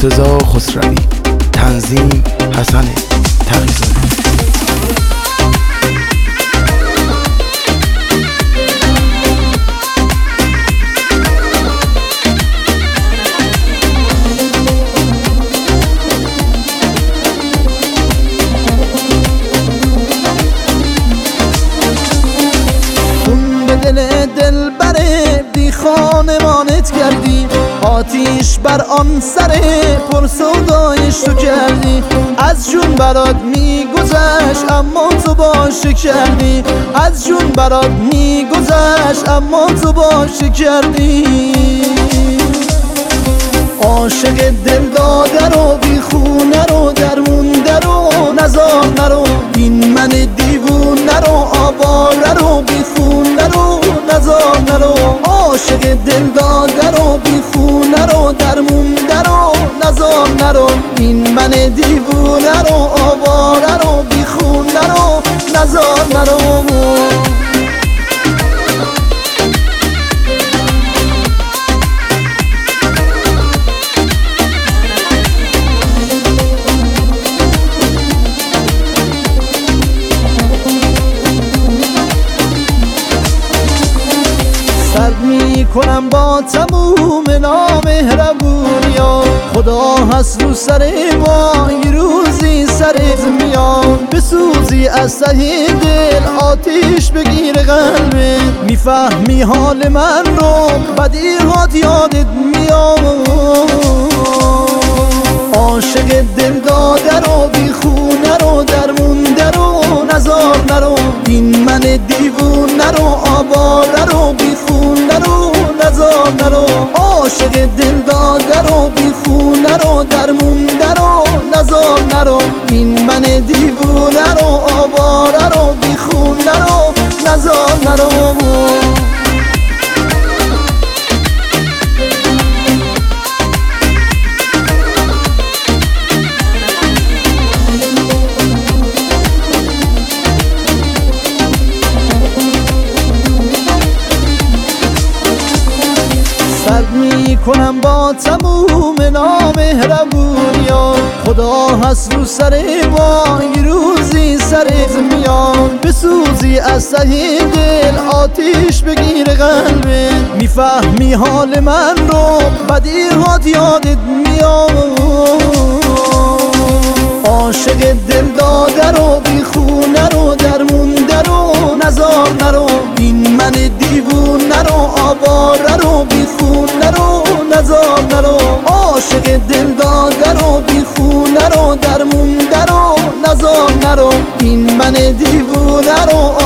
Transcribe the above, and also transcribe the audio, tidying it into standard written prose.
مرتضی خسروی، تنظیم حسن تقی‌زاده. دل بره بی خانمانت کردی، آتیش بر آن سره پر سودایش تو کردی. از جون برات میگذشت اما تو باشه کردی، از جون برات میگذشت اما تو باشه کردی. عاشق دل داده رو بی خونه رو درمونده رو نزار نرو، این من دیوونه رو آواره رو بی خونه رو نزار نرو. عاشق دل داده رو بی خونه رو درمونده رو نزار نرو، این من دیوونه رو آواره رو بی خونه رو نزار نرو. کنم با تموم نامهربونیا، خدا هست رو سر ما یه روزی سرت میاد. بسوزی از ته دل آتیش بگیر قلبت، میفهمی حال من رو بدیهات یادت میاد. عاشق دل داده رو بی خونه رو درمونده رو نزار نرو، این من دیوونه رو آواره رو بی خونه رو نزار نرو. عاشق دل داده رو بی خونه رو درمونده رو نزار نرو، این من دیوونه رو آواره رو بی خونه رو نزار نرو. کنم با تموم نامهربونیا، خدا هست رو سر ما یه روزی سرت میاد. بسوزی از ته دل آتیش بگیر قلبت، میفهمی حال من رو بدیهات یادت میاد. عاشق دل داده رو بی خونه رو درمونده رو نزار نرو، این من دیوونه رو آواره رو بی خونه رو نزار نرو. عاشق دل داده رو بی خونه رو درمونده رو نزار نرو، این من دیوونه رو